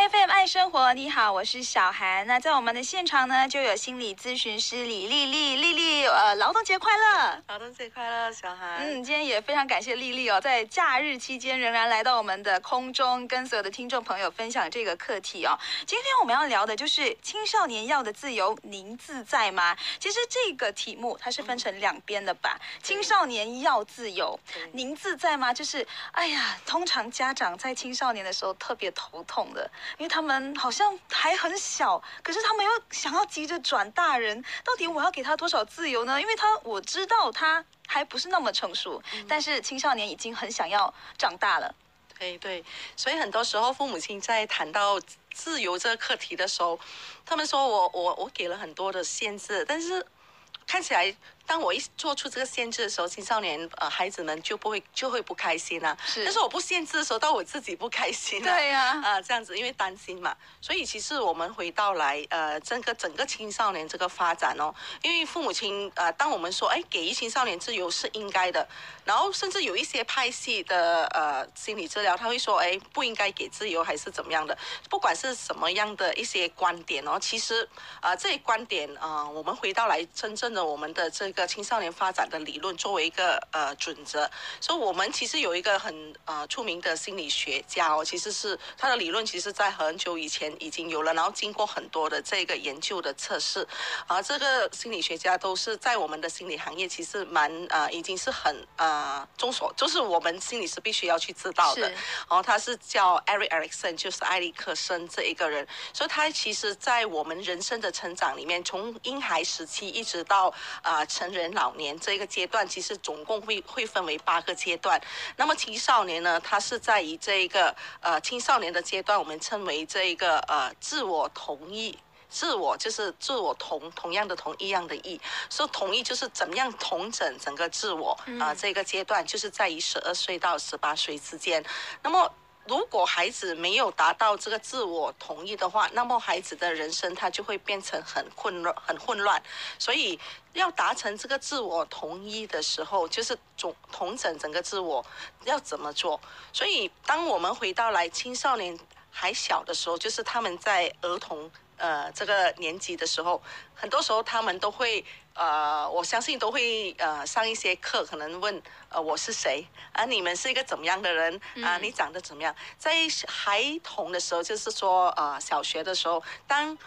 FM 爱生活，你好，我是小涵。那在我们的现场呢，就有心理咨询师李丽丽，丽丽，劳动节快乐！ 劳动节快乐，小涵。 今天也非常感谢丽丽哦，在假日期间仍然来到我们的空中，跟所有的听众朋友分享这个课题哦。今天我们要聊的就是青少年要的自由，您自在吗？其实这个题目它是分成两边的吧。青少年要自由，您自在吗？就是哎呀，通常家长在青少年的时候特别头痛的，因为他们好像还很小，可是他们又想要急着转大人，到底我要给他多少自由呢？因为我知道他还不是那么成熟，但是青少年已经很想要长大了。 对，所以很多时候父母亲在谈到自由这个课题的时候，他们说我给了很多的限制，但是看起来当我一做出这个限制的时候，青少年孩子们就会不开心啊。但是我不限制的时候，到我自己不开心啊。 对呀， 这样子，因为担心嘛，所以其实我们回到来整个青少年这个发展哦，因为父母亲当我们说给予青少年自由是应该的，然后甚至有一些派系的心理治疗，他会说不应该给自由还是怎么样的，不管是什么样的一些观点哦，其实这些观点我们回到来真正的我们的这个青少年发展的理论作为一个准则，所以我们其实有一个很出名的心理学家哦，其实是他的理论其实在很久以前已经有了，然后经过很多的这个研究的测试，这个心理学家都是在我们的心理行业其实已经是很就是我们心理师必须要去知道的。他是叫 Eric Erikson， 就是埃里克森这一个人，所以他其实在我们人生的成长里面，从婴孩时期一直到成人老年这个阶段，其实总共会分为8个阶段。那么青少年呢，它是在于这个青少年的阶段，我们称为这个自我同意。自我就是自我同样的同一样的意，所以同意就是怎么样统整整个自我这个阶段就是在于12岁到18岁之间。那么如果孩子没有达到这个自我同意的话，那么孩子的人生他就会变成很混乱。所以要达成这个自我同意的时候，就是统整整个自我要怎么做。所以当我们回到来青少年还小的时候，就是他们在儿童这个年纪的时候，很多时候他们都会我相信都会上一些课，可能问我是谁你们是一个怎么样的人你长得怎么样？在孩童的时候，就是说小学的时候，当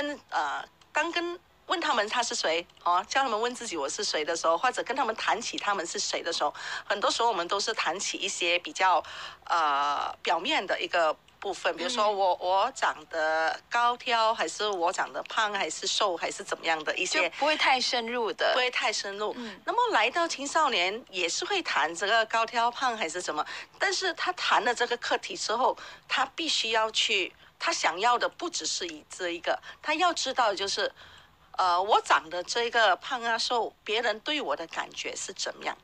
问他们他是谁叫他们问自己我是谁的时候，或者跟他们谈起他们是谁的时候，很多时候我们都是谈起一些比较表面的一个部分，比如说我长得高挑，还是我长得胖，还是瘦，还是怎么样的一些， 就不会太深入的， 不会太深入。那么来到青少年也是会谈这个高挑胖还是什么，但是他谈了这个课题之后，他必须要去，他想要的不只是以这一个，他要知道的就是我长得这个胖瘦，别人对我的感觉是怎么样？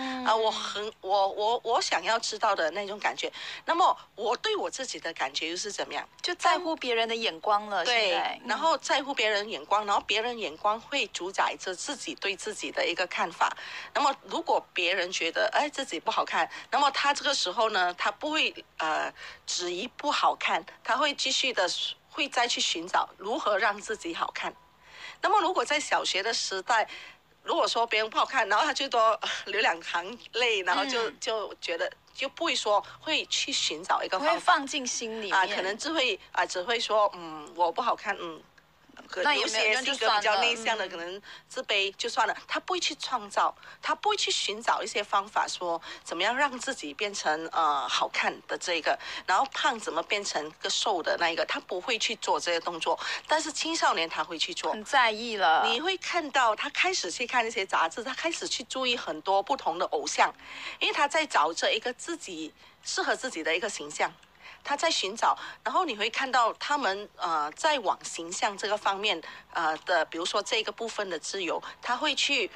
我想要知道的那种感觉。那么我对我自己的感觉又是怎么样？ 就在乎别人的眼光了。 对，然后在乎别人眼光，然后别人眼光会主宰着自己对自己的一个看法。那么如果别人觉得自己不好看，那么他这个时候呢，他不会质疑不好看，他会继续的会再去寻找如何让自己好看。那么如果在小学的时代，如果说别人不好看，然后他就多流2行泪，然后就觉得就不会说会去寻找一个方法， 会放进心里面可能只会说我不好看那有些性格比较内向的可能自卑就算了，他不会去创造，他不会去寻找一些方法，说怎么样让自己变成好看的这个，然后胖怎么变成个瘦的那一个，他不会去做这些动作。但是青少年他会去做， 很在意了。 你会看到他开始去看一些杂志，他开始去注意很多不同的偶像，因为他在找着一个自己适合自己的一个形象。他在寻找，然后你会看到他们在往形象这个方面的，比如说这个部分的自由，他会去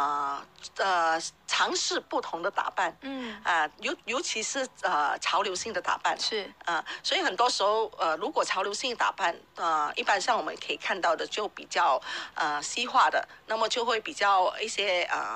尝试不同的打扮，尤其是潮流性的打扮是所以很多时候如果潮流性打扮一般上我们可以看到的就比较西化的，那么就会比较一些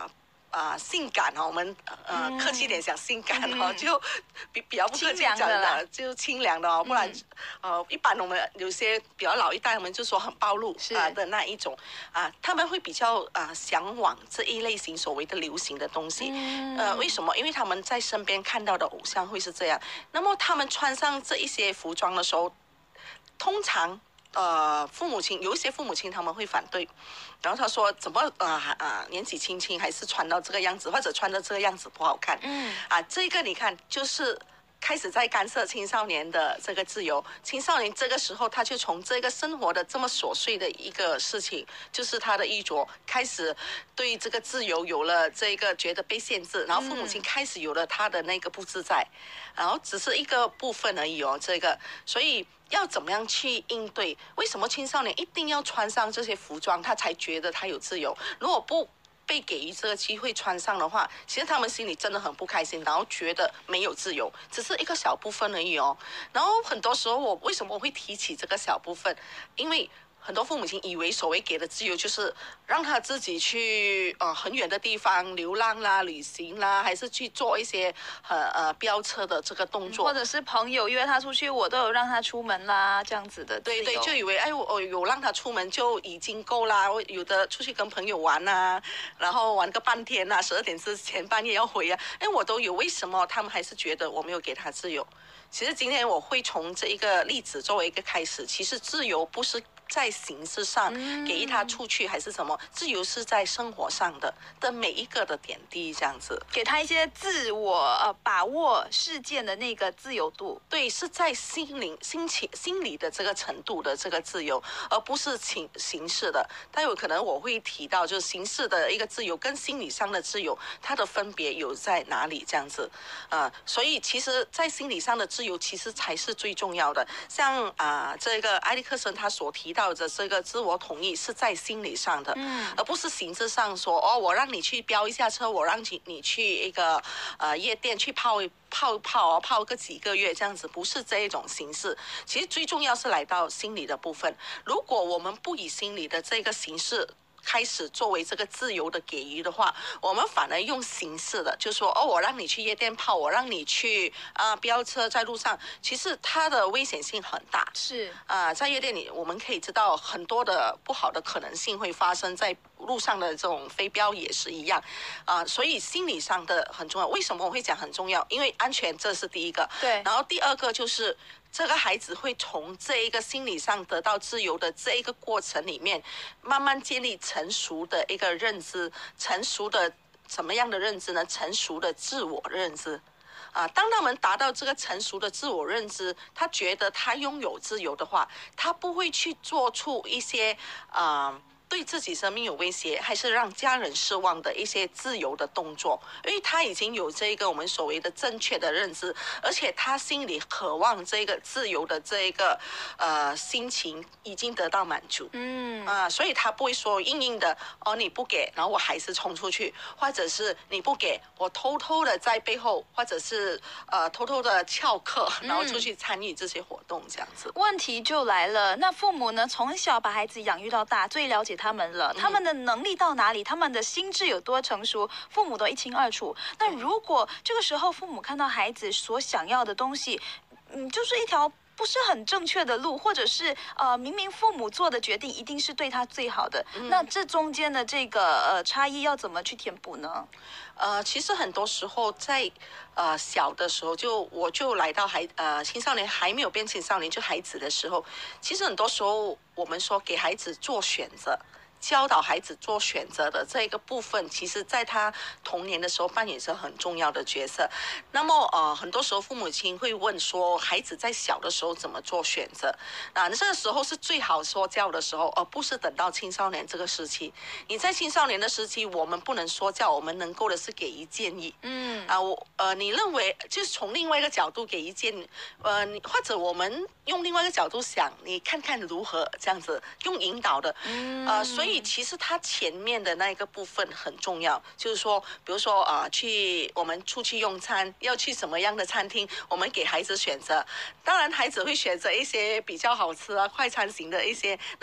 性感我们客气点讲性感就比较不客气讲的，就清凉的不然一般我们有些比较老一代，我们就说很暴露的那一种他们会比较向往这一类型所谓的流行的东西。为什么？因为他们在身边看到的偶像会是这样，那么他们穿上这一些服装的时候，通常父母亲有一些父母亲他们会反对，然后他说怎么年纪轻轻还是穿到这个样子，或者穿到这个样子不好看。这个你看就是开始在干涉青少年的这个自由。青少年这个时候他就从这个生活的这么琐碎的一个事情，就是他的衣着，开始对这个自由有了这个觉得被限制，然后父母亲开始有了他的那个不自在，然后只是一个部分而已这个，所以要怎么样去应对？为什么青少年一定要穿上这些服装，他才觉得他有自由？如果不被给予这个机会穿上的话，其实他们心里真的很不开心，然后觉得没有自由，只是一个小部分而已然后很多时候为什么我会提起这个小部分？因为很多父母亲以为所谓给的自由就是让他自己去很远的地方流浪啦、旅行啦，还是去做一些飙车的这个动作， 或者是朋友约他出去，我都有让他出门啦，这样子的。 对，就以为我有让他出门就已经够啦。我有的出去跟朋友玩然后玩个半天12点之前半夜要回我都有。为什么他们还是觉得我没有给他自由？其实今天我会从这一个例子作为一个开始，其实自由不是在形式上给他出去还是什么，自由是在生活上的每一个的点滴，这样子给他一些自我把握事件的那个自由度。 对，是在心理的这个程度的这个自由，而不是形式的。但有可能我会提到，就是形式的一个自由跟心理上的自由，它的分别有在哪里这样子所以其实在心理上的自由其实才是最重要的。像这个埃里克森他所提到的这个自我统一是在心理上的，而不是形式上说我让你去飙一下车，我让你去一个夜店去泡个几个月这样子，不是这一种形式。其实最重要是来到心理的部分。如果我们不以心理的这个形式开始作为这个自由的给予的话，我们反而用形式的，就说我让你去夜店泡，我让你去飙车在路上，其实它的危险性很大。 是在夜店里我们可以知道很多的不好的可能性会发生，在路上的这种飞镖也是一样所以心理上的很重要。为什么我会讲很重要？因为安全这是第一个， 对， 然后第二个就是这个孩子会从这一个心理上得到自由的这一个过程里面，慢慢建立成熟的一个认知。成熟的什么样的认知呢？成熟的自我认知当他们达到这个成熟的自我认知，他觉得他拥有自由的话，他不会去做出一些对自己生命有威胁，还是让家人失望的一些自由的动作，因为他已经有这个我们所谓的正确的认知，而且他心里渴望这个自由的这个心情已经得到满足。所以他不会说硬硬的你不给，然后我还是冲出去，或者是你不给我偷偷的在背后，或者是偷偷的翘课，然后出去参与这些活动这样子。 问题就来了，那父母呢，从小把孩子养育到大，最了解他们了，他们的能力到哪里，他们的心智有多成熟，父母都一清二楚。那如果这个时候父母看到孩子所想要的东西，就是一条不是很正确的路，或者是明明父母做的决定一定是对他最好的，那这中间的这个差异要怎么去填补呢？ 其实很多时候在小的时候，我就来到青少年还没有变青少年就孩子的时候，其实很多时候我们说给孩子做选择，教导孩子做选择的这个部分，其实在他童年的时候扮演着很重要的角色。那么很多时候父母亲会问说，孩子在小的时候怎么做选择？这个时候是最好说教的时候，而不是等到青少年这个时期。你在青少年的时期，我们不能说教，我们能够的是给予建议。你认为就是从另外一个角度给予建议，或者我们用另外一个角度想，你看看如何这样子用引导的，所以其实它前面的那一个部分很重要，就是说，比如说我们出去用餐，要去什么样的餐厅，我们给孩子选择。当然，孩子会选择一些比较好吃快餐型的一些。那么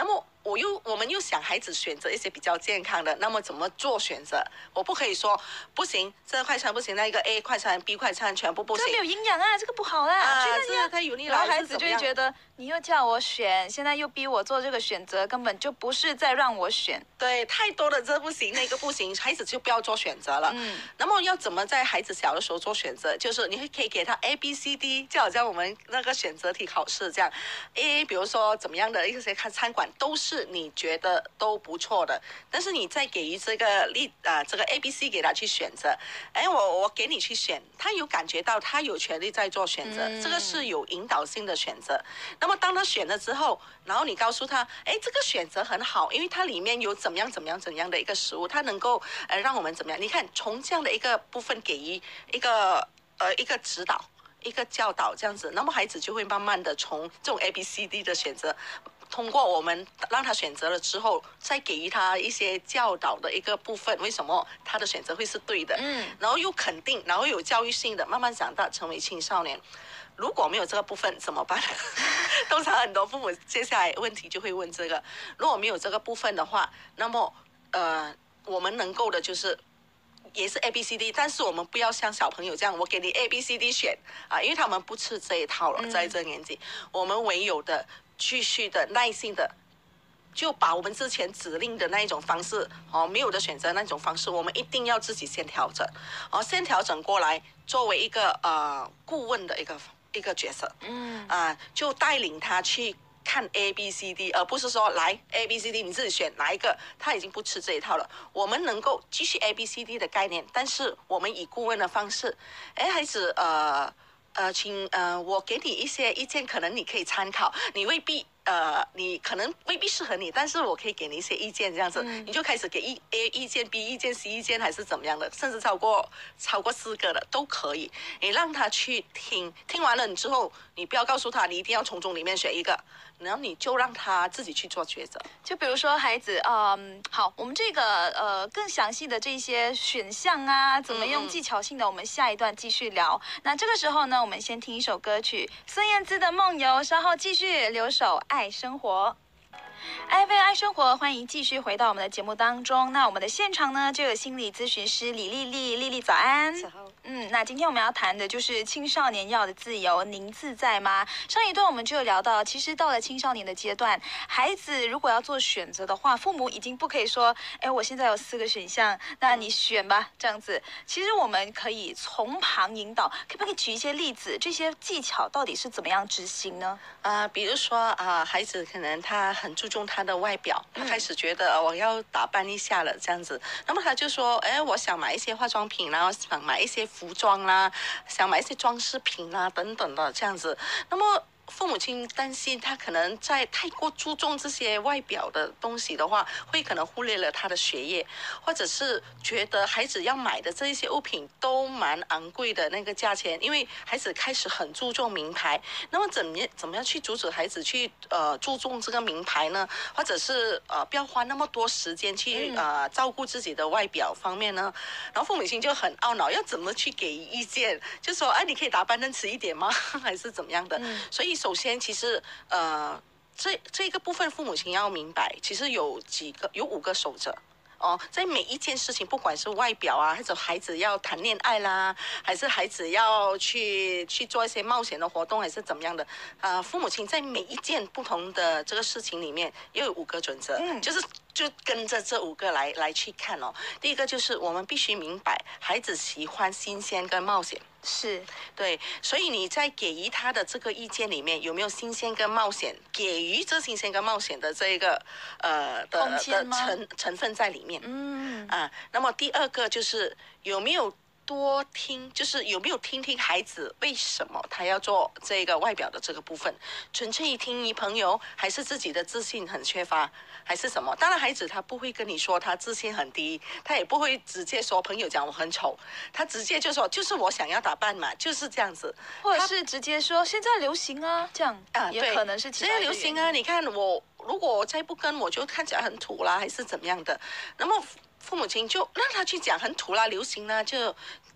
我们又想孩子选择一些比较健康的，那么怎么做选择？我不可以说不行，这个快餐不行，那个 A 快餐、B 快餐全部不行。 这没有营养啊，这个不好啦，觉得这个太油腻了。 然后孩子就会觉得你又叫我选，现在又逼我做这个选择，根本就不是在让我选。 对，太多的这不行，那个不行，孩子就不要做选择了。那么要怎么在孩子小的时候做选择？就是你可以给他 A、B、C、D， 就好像我们那个选择题考试这样。A， 比如说怎么样的一些餐馆都是你觉得都不错的，但是你再给予这个这个 A、B、C 给他去选择。我给你去选，他有感觉到他有权利在做选择，这个是有引导性的选择。那么当他选了之后，然后你告诉他，这个选择很好，因为它里面有怎么样的一个食物，它能够让我们怎么样？你看从这样的一个部分给予一个指导。一个教导这样子，那么孩子就会慢慢的从这种 A、B、C、D 的选择，通过我们让他选择了之后，再给予他一些教导的一个部分，为什么他的选择会是对的？然后又肯定，然后有教育性的，慢慢长大成为青少年。如果没有这个部分怎么办？通常很多父母接下来问题就会问这个。如果没有这个部分的话，那么我们能够的就是也是 A、B、C、D， 但是我们不要像小朋友这样，我给你 A、B、C、D 选因为他们不吃这一套了，在这年纪，我们唯有的继续的耐心的，就把我们之前指令的那一种方式没有的选择那种方式，我们一定要自己先调整，先调整过来，作为一个顾问的一个角色，就带领他去看 A、B、C、D， 而不是说来 A、B、C、D 你自己选哪一个，他已经不吃这一套了。我们能够继续 A、B、C、D 的概念，但是我们以顾问的方式，孩子请我给你一些意见，可能你可以参考，你未必。你可能未必适合你，但是我可以给你一些意见，这样子，你就开始给A 意见、B 意见、C 意见，还是怎么样的，甚至超过4个的都可以。你让他去听，听完了你之后，你不要告诉他你一定要从中里面选一个，然后你就让他自己去做抉择。 就比如说孩子，好，我们这个更详细的这些选项啊，怎么用技巧性的，我们下一段继续聊。那这个时候呢，我们先听一首歌曲，孙燕姿的《梦游》，稍后继续留守爱生活。爱生活，欢迎继续回到我们的节目当中。那我们的现场呢，就有心理咨询师李丽丽，丽丽早安。 早。 那今天我们要谈的就是青少年要的自由，您自在吗？上一段我们就有聊到，其实到了青少年的阶段，孩子如果要做选择的话，父母已经不可以说，我现在有4个选项，那你选吧，这样子。其实我们可以从旁引导，可不可以举一些例子？这些技巧到底是怎么样执行呢？ 比如说孩子可能他很注重他的外表，他开始觉得我要打扮一下了这样子，那么他就说，我想买一些化妆品，然后想买一些服装啦，想买一些装饰品啦等等的这样子，那么父母亲担心他可能在太过注重这些外表的东西的话，会可能忽略了他的学业，或者是觉得孩子要买的这一些物品都蛮昂贵的那个价钱，因为孩子开始很注重名牌，那么怎么样去阻止孩子去注重这个名牌呢？或者是不要花那么多时间去照顾自己的外表方面呢？然后父母亲就很懊恼，要怎么去给意见？就说你可以打扮得迟一点吗？还是怎么样的？所以首先其实这个部分父母亲要明白，其实有5个守则。在每一件事情，不管是外表啊，或者孩子要谈恋爱啦，还是孩子要去做一些冒险的活动，还是怎么样的，父母亲在每一件不同的这个事情里面，又有5个准则，就跟着这5个来去看哦。第一个就是我们必须明白，孩子喜欢新鲜跟冒险。 是对，所以你在给予他的这个意见里面有没有新鲜跟冒险？给予这新鲜跟冒险的这一个空间吗？ 成分在里面。那么第2个就是有没有多听，就是有没有听孩子为什么他要做这个外表的这个部分，纯粹听朋友，还是自己的自信很缺乏，还是什么？当然孩子他不会跟你说他自信很低，他也不会直接说朋友讲我很丑，他直接就说就是我想要打扮嘛，就是这样子， 或者是直接说现在流行啊，这样也可能是其他现在流行啊，你看我如果我再不跟，我就看起来很土啦，还是怎么样的？那么父母亲就让他去讲很土啦、流行啦，就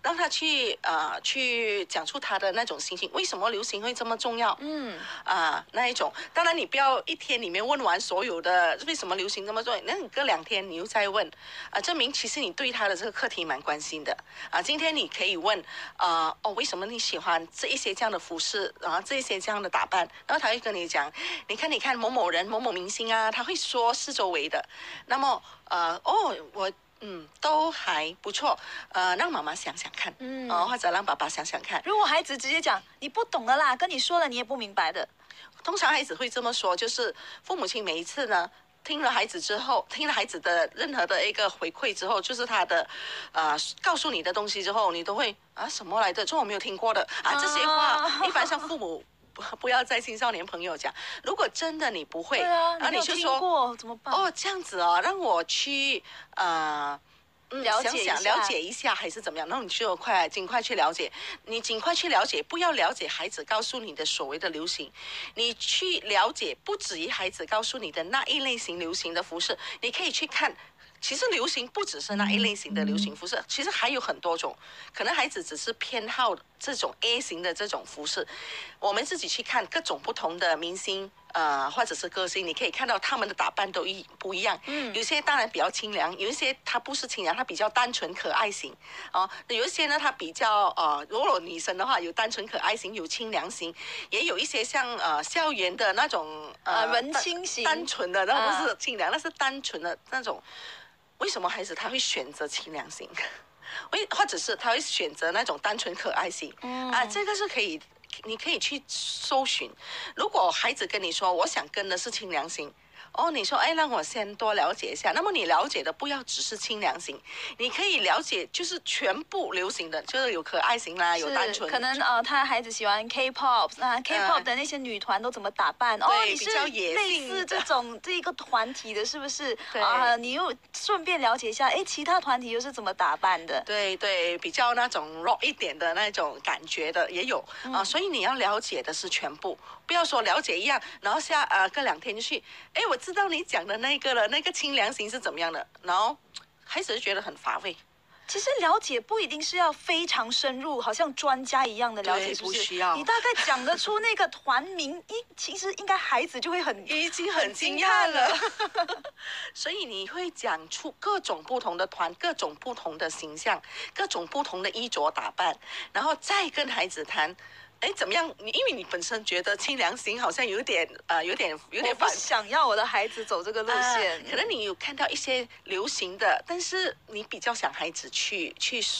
让他去讲出他的那种心情，为什么流行会这么重要？那一种，当然你不要一天里面问完所有的为什么流行这么重要，那你隔2天你又再问，证明其实你对他的这个课题蛮关心的今天你可以问为什么你喜欢这一些这样的服饰这一些这样的打扮，然后他会跟你讲，你看某某人某某明星他会说四周围的，那么我都还不错，让妈妈想想看，或者让爸爸想想看。 如果孩子直接讲你不懂的啦，跟你说了你也不明白的， 通常孩子会这么说，就是父母亲每一次呢。听了孩子之后，听了孩子的任何的一个回馈之后，就是他的告诉你的东西之后，你都会什么来的？这我没有听过的这些话，一般上父母不要在青少年朋友讲。如果真的你不会， 然后你就说怎么办？ 这样子让我去了解一下还是怎么样？然后你就尽快去了解，你尽快去了解，不要了解孩子告诉你的所谓的流行，你去了解不止于孩子告诉你的那一类型流行的服饰，你可以去看。其实流行不只是那一类型的流行服饰，其实还有很多种，可能孩子只是偏好这种 A 型的这种服饰。我们自己去看各种不同的明星或者是歌星，你可以看到他们的打扮都不一样。有些当然比较清凉，有一些它不是清凉，它比较单纯可爱型有一些呢，它比较如果女生的话，有单纯可爱型，有清凉型，也有一些像校园的那种文青型， 单纯的，那不是清凉，那是单纯的那种。为什么孩子他会选择清凉型，或者是他会选择那种单纯可爱型？这个是可以，你可以去搜寻。如果孩子跟你说我想跟的是清凉型，你说让我先多了解一下。那么你了解的不要只是清凉型，你可以了解就是全部流行的，就是有可爱型啦，有单纯。 可能他孩子喜欢 K-pop， K-pop 的那些女团都怎么打扮？你是类似这一个团体的，是不是？你又顺便了解一下，其他团体又是怎么打扮的？ 对，比较那种 rock 一点的那种感觉的也有所以你要了解的是全部，不要说了解一样，然后隔2天就去，我知道你讲的那个了，那个清凉型是怎么样的，然后孩子就觉得很乏味。 其实了解不一定是要非常深入，好像专家一样的了解，是不是？ 不需要。 你大概讲得出那个团名，其实应该孩子就会已经很惊讶了。所以你会讲出各种不同的团，各种不同的形象，各种不同的衣着打扮，然后再跟孩子谈。怎么样？因为你本身觉得清凉型好像有点我不想要我的孩子走这个路线。 可能你有看到一些流行的，但是你比较想孩子去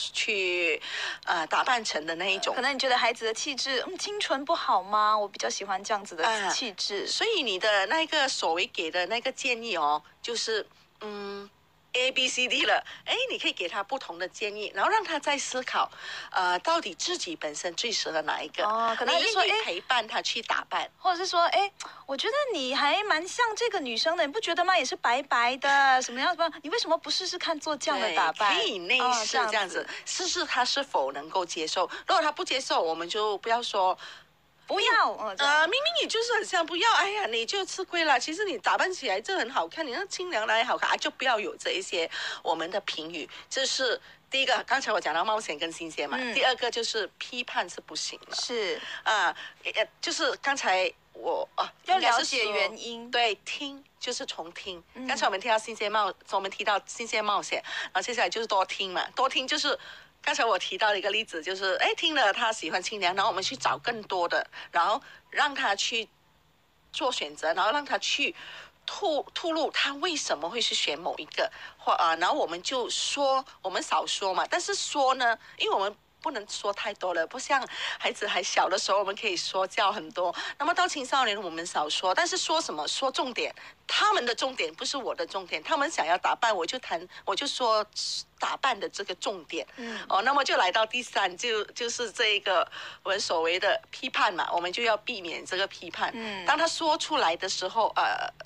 打扮成的那一种。 可能你觉得孩子的气质清纯不好吗？我比较喜欢这样子的气质。 所以你的那个所谓给的那个建议就是ABCD 了，你可以给他不同的建议，然后让他再思考，到底自己本身最适合哪一个？ 可能就是说， 陪伴他去打扮， 或者是说，我觉得你还蛮像这个女生的，你不觉得吗？也是白白的，什么样子？你为什么不试试看做这样的打扮？ 可以内视这样子，试试他是否能够接受。如果他不接受，我们就不要说。 不要明明你就是很像不要，你就吃亏了。其实你打扮起来这很好看，你那清凉的也好看就不要有这一些我们的评语。这是第一个，刚才我讲到冒险跟新鲜嘛。第二个就是批判是不行的， 是就是刚才我要了解原因， 对，听就是从听。刚才我们提到新鲜冒险，然后接下来就是多听嘛，多听就是。刚才我提到的一个例子，就是听了他喜欢清凉，然后我们去找更多的，然后让他去做选择，然后让他去吐露他为什么会去选某一个，然后我们就说，我们少说嘛，但是说呢，因为我们不能说太多了，不像孩子还小的时候，我们可以说教很多。那么到青少年，我们少说，但是说什么？说重点，他们的重点不是我的重点，他们想要打扮，我就说打扮的这个重点。那么就来到第3，就是这个我们所谓的批判嘛，我们就要避免这个批判。当他说出来的时候，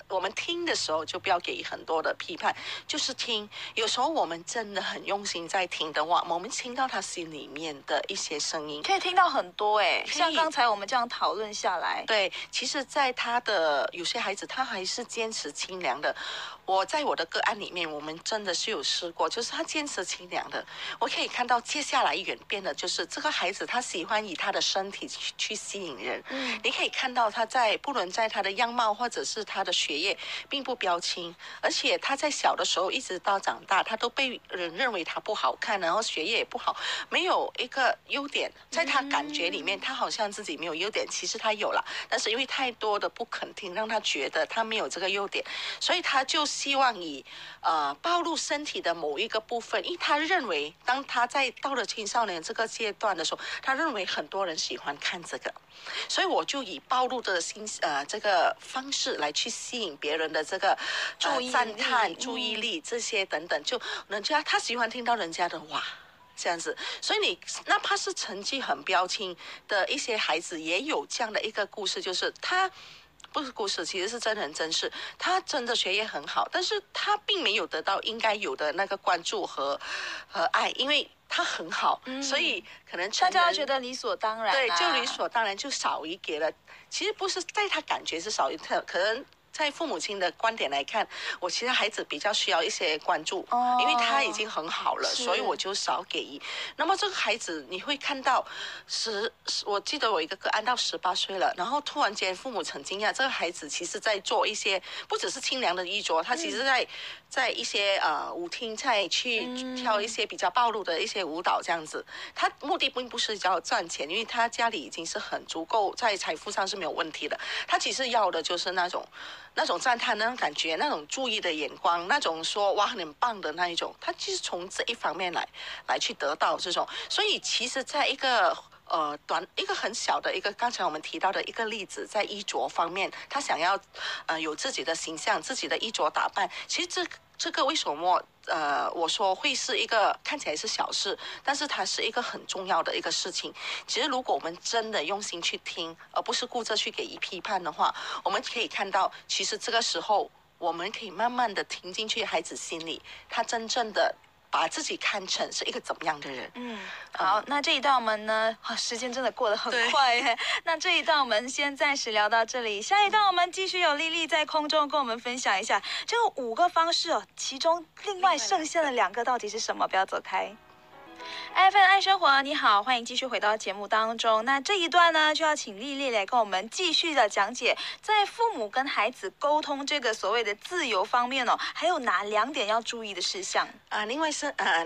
我们听的时候就不要给很多的批判，就是听。有时候我们真的很用心在听的话，我们听到他心里面的一些声音， 可以听到很多哎， 可以像刚才我们这样讨论下来， 对，其实，在他的有些孩子，他还是坚持清凉的。我在我的个案里面，我们真的是有试过，就是他坚持清凉的。我可以看到接下来演变的就是这个孩子，他喜欢以他的身体去吸引人。你可以看到他不论在他的样貌或者是他的学业，并不标青，而且他在小的时候一直到长大，他都被人认为他不好看，然后学业也不好，没有一个优点，在他感觉里面，他好像自己没有优点，其实他有了，但是因为太多的不肯定，让他觉得他没有这个优点，所以他就希望以暴露身体的某一个部分，因为他认为当他到了青少年这个阶段的时候，他认为很多人喜欢看这个，所以我就以暴露的这个方式来去吸引别人的这个注意力赞叹、注意力这些等等，就人家他喜欢听到人家的哇。这样子，所以你哪怕是成绩很标青的一些孩子，也有这样的一个故事，就是他不是故事，其实是真人真事。他真的学业很好，但是他并没有得到应该有的那个关注和爱，因为他很好，所以可能大家觉得理所当然、啊， 对，就理所当然就少于给了。其实不是在他感觉是少于他，可能。在父母亲的观点来看，我其实孩子比较需要一些关注，因为他已经很好了，所以我就少给予。那么这个孩子你会看到，我记得我一个个案到18岁了，然后突然间父母很惊讶，这个孩子其实在做一些不只是清凉的衣着，他其实在一些舞厅在去跳一些比较暴露的一些舞蹈这样子。他目的并不是要赚钱，因为他家里已经是很足够，在财富上是没有问题的。他其实要的就是那种赞叹，那种感觉，那种注意的眼光，那种说哇很棒的那一种，他就是从这一方面来去得到这种。所以其实在一个一个很小的一个刚才我们提到的一个例子，在衣着方面，他想要有自己的形象，自己的衣着打扮，其实这个为什么我说会是一个看起来是小事，但是它是一个很重要的一个事情。其实如果我们真的用心去听，而不是顾着去给予批判的话，我们可以看到，其实这个时候我们可以慢慢的听进去孩子心里，他真正的把自己看成是一个怎么样的人。 好，那这一段我们呢，时间真的过得很快耶。那这一段我们先暂时聊到这里，下一段我们继续有丽丽在空中跟我们分享一下这个5个方式哦，其中另外剩下的2个到底是什么？不要走开。FM 爱生活，你好，欢迎继续回到节目当中。那这一段呢，就要请丽丽来跟我们继续的讲解，在父母跟孩子沟通这个所谓的自由方面哦，还有哪2点要注意的事项另外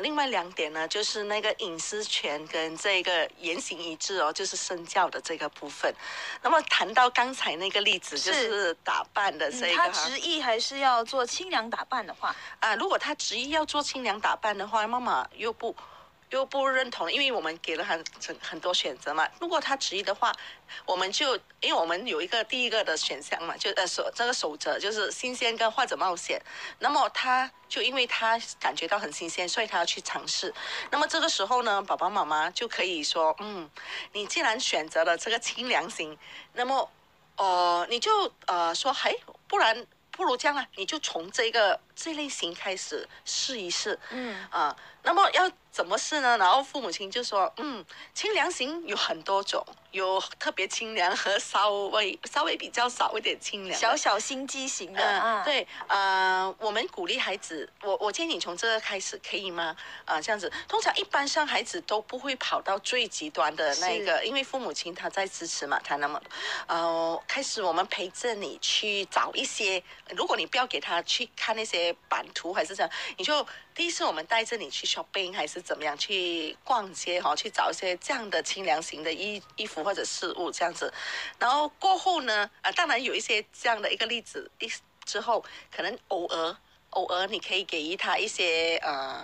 2点呢，就是那个隐私权跟这个言行一致哦，就是身教的这个部分。那么谈到刚才那个例子，就是打扮的这个， 他执意还是要做清凉打扮的话， 如果他执意要做清凉打扮的话，妈妈又不认同，因为我们给了很多选择嘛。如果他执意的话，我们就因为我们有第一个的选项嘛，就这个守则就是新鲜跟或者冒险。那么他就因为他感觉到很新鲜，所以他要去尝试。那么这个时候呢，爸爸妈妈就可以说，你既然选择了这个清凉型，那么你就说，不然。不如这样啦，你就从这类型开始试一试，那么要怎么试呢？然后父母亲就说，清凉型有很多种，有特别清凉和稍微比较少一点清凉， 小心机型的， 对，我们鼓励孩子，我建议你从这个开始，可以吗？这样子，通常一般上孩子都不会跑到最极端的那个，因为父母亲他在支持嘛，他那么，开始我们陪着你去找一些，如果你不要给他去看那些版图还是这样，你就第一次我们带着你去 shopping 还是怎么样去逛街去找一些这样的清凉型的衣服或者事物这样子，然后过后呢，当然有一些这样的一个例子之后，可能偶尔你可以给予他一些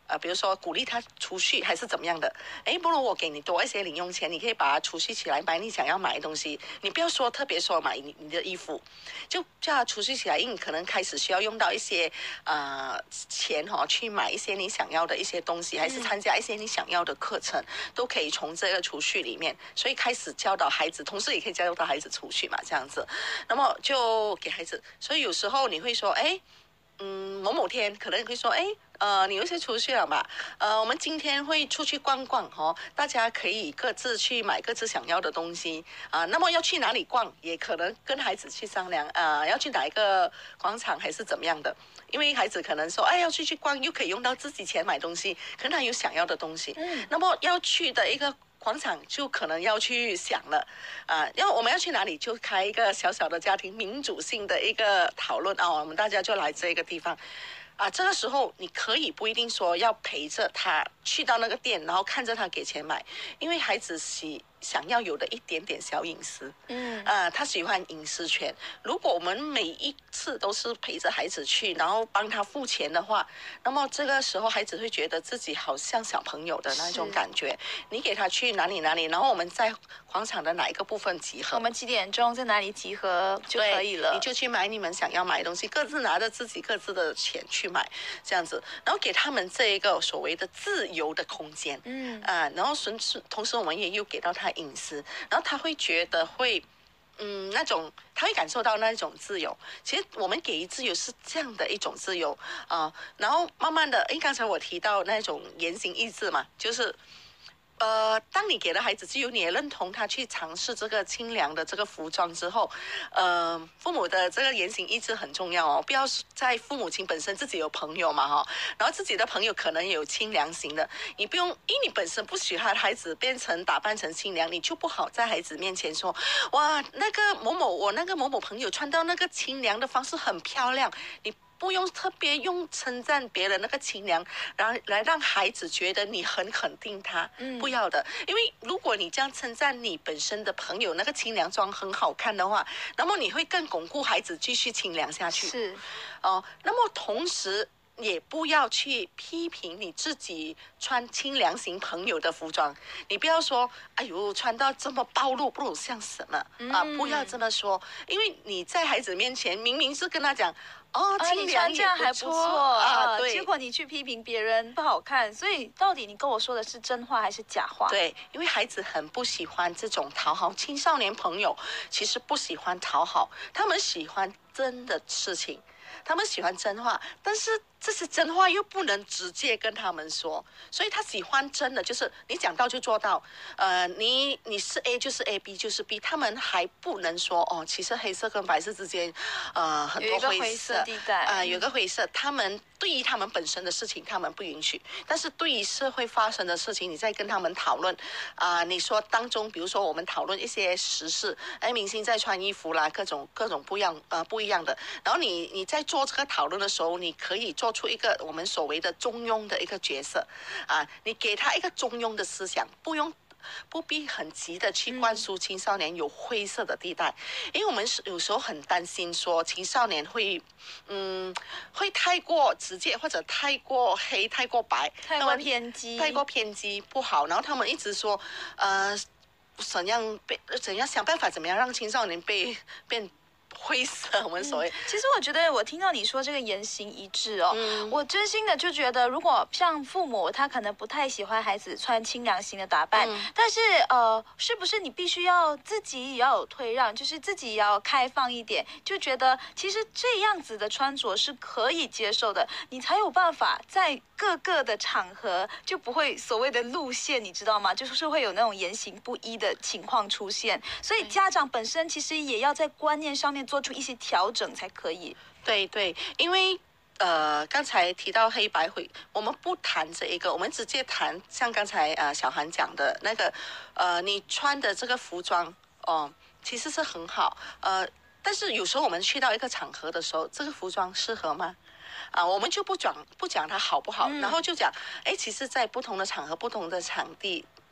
比如说鼓励他储蓄还是怎么样的，不如我给你多一些零用钱，你可以把它储蓄起来买你想要买的东西。你不要说特别说买你的衣服，就叫他储蓄起来，因为你可能开始需要用到一些钱去买一些你想要的一些东西，还是参加一些你想要的课程，都可以从这个储蓄里面。所以开始教导孩子，同时也可以教导孩子储蓄嘛，这样子。那么就给孩子，所以有时候你会说，某某天可能你会说，你有一些储蓄了吧？我们今天会出去逛逛大家可以各自去买各自想要的东西那么要去哪里逛，也可能跟孩子去商量要去哪一个广场还是怎么样的。因为孩子可能说，要去逛，又可以用到自己钱买东西，可能他有想要的东西。那么要去的一个广场就可能要去想了我们要去哪里，就开一个小小的家庭民主性的一个讨论我们大家就来这个地方这个时候你可以不一定说要陪着他去到那个店，然后看着他给钱买，因为孩子想要有的一点点小隐私，他喜欢隐私权。如果我们每一次都是陪着孩子去，然后帮他付钱的话，那么这个时候孩子会觉得自己好像小朋友的那种感觉。你给他去哪里哪里，然后我们在广场的哪一个部分集合， 我们几点钟在哪里集合就可以了。 你就去买你们想要买的东西，各自拿着自己各自的钱去买，这样子，然后给他们这一个所谓的自由的空间，然后同时我们也又给到他隐私，然后他会觉得那种他会感受到那种自由。其实我们给予自由是这样的一种自由然后慢慢的，刚才我提到那种言行一致嘛，就是当你给了孩子自由，你也认同他去尝试这个清凉的这个服装之后，父母的这个言行一致很重要不要在父母亲本身自己有朋友嘛然后自己的朋友可能有清凉型的，你不用，因为你本身不喜欢孩子打扮成清凉，你就不好在孩子面前说，哇，那个我那个某某朋友穿到那个清凉的方式很漂亮，你不用特别用称赞别人那个清凉，然后来让孩子觉得你很肯定他，不要的。因为如果你这样称赞你本身的朋友那个清凉装很好看的话，那么你会更巩固孩子继续清凉下去。 是那么同时也不要去批评你自己穿清凉型朋友的服装，你不要说，哎呦，穿到这么暴露，不如像什么不要这么说，因为你在孩子面前明明是跟他讲，清凉这样还不错对， 结果你去批评别人不好看，所以到底你跟我说的是真话还是假话？ 对，因为孩子很不喜欢这种讨好，青少年朋友其实不喜欢讨好，他们喜欢真的事情，他们喜欢真话，但是这些真话又不能直接跟他们说，所以他喜欢真的，就是你讲到就做到。你是 A 就是 A，B 就是 B， 他们还不能说其实黑色跟白色之间，很多灰色地带有个灰色。他们对于他们本身的事情，他们不允许，但是对于社会发生的事情，你在跟他们讨论你说当中，比如说我们讨论一些时事，明星在穿衣服啦，各种不一样的，然后你在做这个讨论的时候，你可以做出一个我们所谓的中庸的一个角色你给他一个中庸的思想，不必很急的去灌输青少年有灰色的地带，因为我们有时候很担心说青少年会太过直接，或者太过黑、太过白、 太过偏激不好，然后他们一直说怎样想办法怎么样让青少年变灰色，我们所谓其实我觉得我听到你说这个言行一致我真心的就觉得，如果像父母他可能不太喜欢孩子穿清凉型的打扮，但是是不是你必须要自己也要有退让，就是自己也要开放一点，就觉得其实这样子的穿着是可以接受的，你才有办法在各个的场合就不会所谓的路线，你知道吗？就是会有那种言行不一的情况出现，所以家长本身其实也要在观念上面做出一些调整才可以。 对，因为刚才提到黑白灰，我们不谈这一个，我们直接谈像刚才小韩讲的那个你穿的这个服装其实是很好但是有时候我们去到一个场合的时候，这个服装适合吗？我们就不讲它好不好，然后就讲其实在不同的场合、不同的场地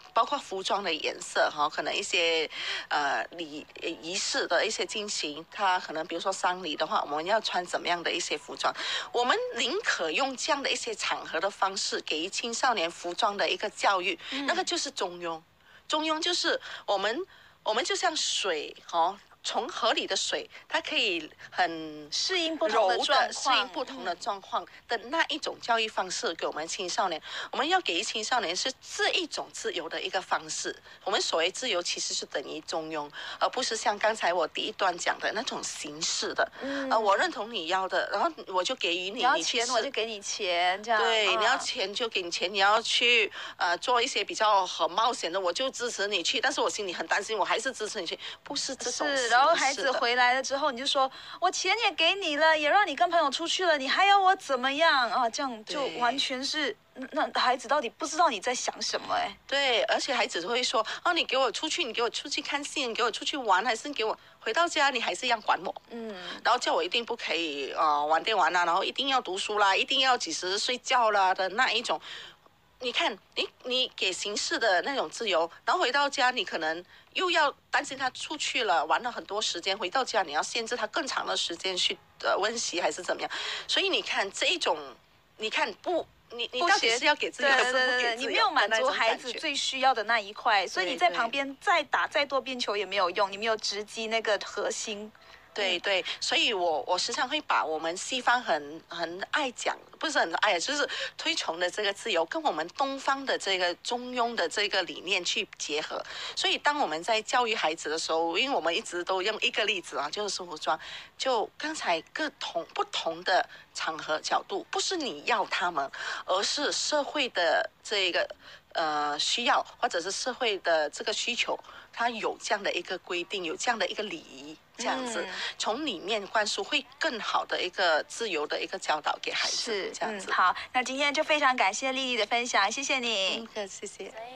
包括服装的颜色哈，可能一些仪式的一些进行，它可能比如说丧礼的话，我们要穿怎么样的一些服装？我们宁可用这样的一些场合的方式，给青少年服装的一个教育，那个就是中庸。中庸就是我们就像水从河里的水，它可以很适应不同的状况， 适应不同的状况的那一种教育方式给我们青少年。我们要给青少年是这一种自由的一个方式。我们所谓自由，其实是等于中庸，而不是像刚才我第一段讲的那种形式的。我认同你要的，然后我就给予你， 你要钱我就给你钱，这样。 对，你要钱就给你钱，你要去做一些比较很冒险的，我就支持你去，但是我心里很担心，我还是支持你去，不是这种。 然后孩子回来了之后，你就说我钱也给你了，也让你跟朋友出去了，你还要我怎么样啊？这样就完全是那孩子到底不知道你在想什么哎。 对，而且孩子会说你给我出去，你给我出去看戏，你给我出去玩，还是你给我回到家你还是一样管我。然后叫我一定不可以玩电玩啦，然后一定要读书啦，一定要几时睡觉啦的那一种。你看，你给形式的那种自由，然后回到家你可能又要担心他出去了玩了很多时间，回到家你要限制他更长的时间去温习还是怎么样？所以你看这一种，你看不。你到底是要给自由还是不给自由？ 你没有满足孩子最需要的那一块，所以你在旁边再打再多边球也没有用，你没有直击那个核心。 对对，所以我时常会把我们西方很爱讲，不是很爱，就是推崇的这个自由，跟我们东方的这个中庸的这个理念去结合。所以当我们在教育孩子的时候，因为我们一直都用一个例子就是服装，就刚才不同的场合角度，不是你要他们，而是社会的这个需要，或者是社会的这个需求，它有这样的一个规定，有这样的一个礼仪。这样子，从里面灌输会更好的一个自由的一个教导给孩子。 是这样子。 好，那今天就非常感谢丽丽的分享，谢谢你。 谢谢。